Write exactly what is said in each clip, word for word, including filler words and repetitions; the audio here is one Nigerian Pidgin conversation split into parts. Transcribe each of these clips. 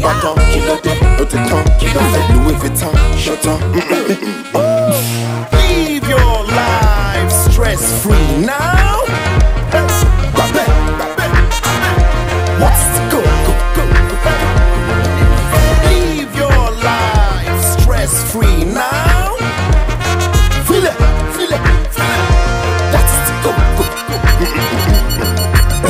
bâton, no te temps, Louis Vuitton, j'attends. Live your life stress free now. What's the go, go, go, go. Live your life stress free now. Feel it, feel it, feel it. That's the go, go, go.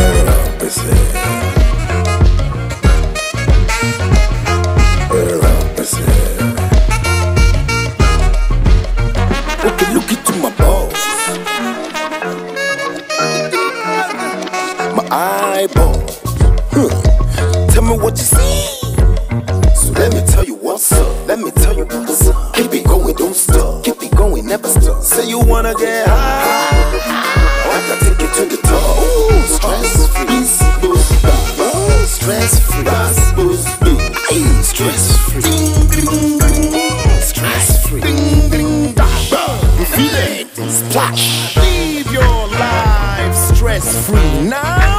Okay, look into my balls, my eyeballs. Huh. Tell me what you see. So let me tell you what's up. Let me tell you what's up. Keep it going, don't stop. Keep it going, never stop. Say you wanna get high, I can take you to the top. Ooh, stress free, stress free, hey, stress free, ding, ding, ding. Stress free, ding, ding, da. Feel it, splash. Live your life stress free now.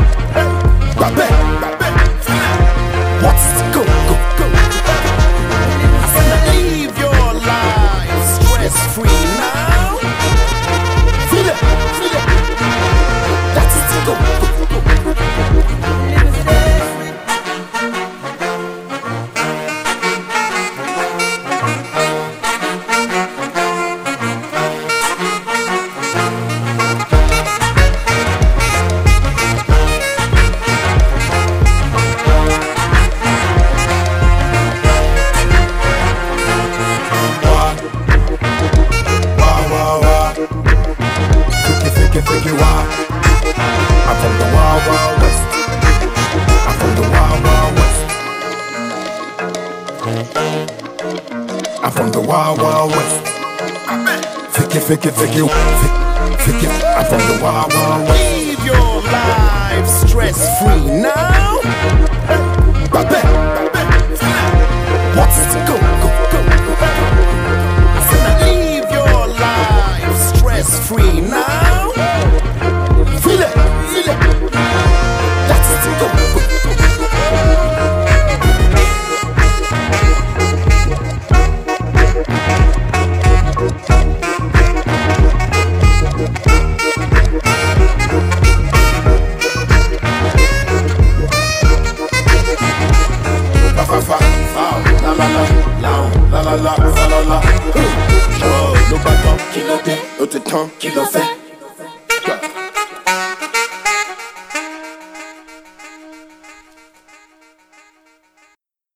What's the go, go, go? I said live your life stress free now. Feel it, feel it. That's the go, go, go. Figure out, I'm from the Wild Wild West. I'm from the Wild Wild West. I'm from the Wild Wild West. Figure, figure, figure, figure. I'm from the Wild Wild West. Live your life stress free now. What's the go, go, go, go? I said live your life stress free now. Feel it, feel it. That's the go. Fa fa fa, la la la, la la la la la la la. No bâton, qui le fait, no te temps, qui le fait.